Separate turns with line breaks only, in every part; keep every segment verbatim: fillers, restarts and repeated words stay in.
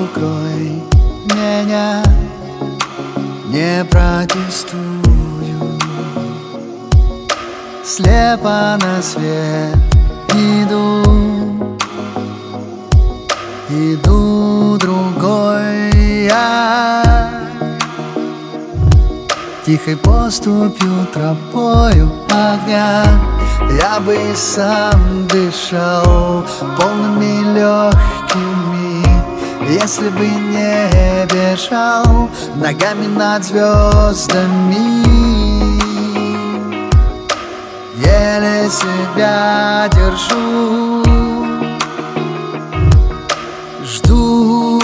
укрой меня, не протестую. Слепо на свет иду, иду другой я, тихой поступью, тропою огня. Я бы и сам дышал полными легкими, если бы не бежал ногами над звездами. Еле себя держу, жду.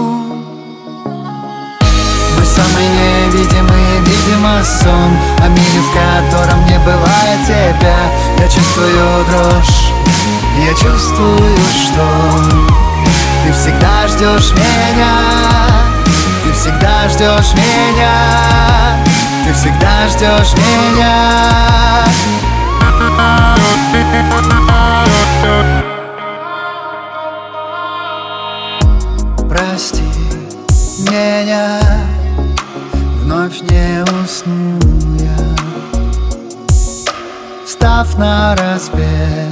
Мы самые невидимые, видимо, сон о мире, в котором не бывает тебя. Я чувствую дрожь, я чувствую, что ты всегда ждешь меня, ты всегда ждешь меня, ты всегда ждешь меня. Прости меня, вновь не усну я. Встав на разбег,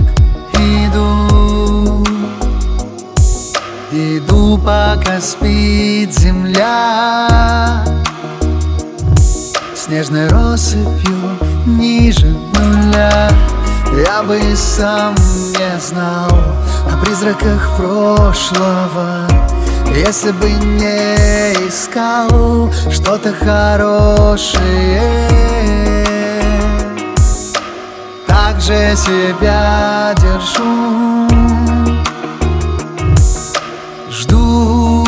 иду, иду, пока спит земля. Снежной россыпью ниже нуля. Я бы и сам не знал о призраках прошлого, если бы не искал что-то хорошее. Так же себя держу, жду.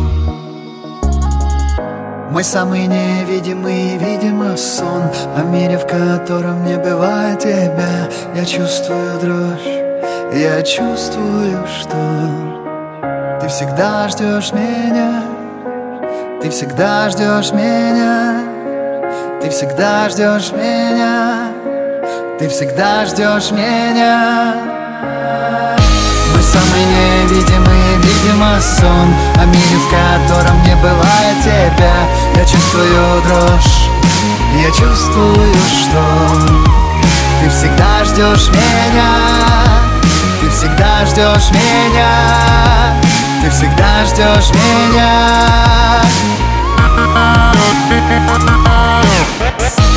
Мой самый невидимый, видимо, сон о мире, в котором не бывает тебя. Я чувствую дрожь, я чувствую, что ты всегда ждешь меня, ты всегда ждешь меня, ты всегда ждешь меня, ты всегда ждешь меня. Мой самый невидимый, видимо, сон о мире, в котором не бывает тебя. Я чувствую дрожь, я чувствую, что ты всегда ждешь меня, ты всегда ждешь меня, ты всегда ждешь меня.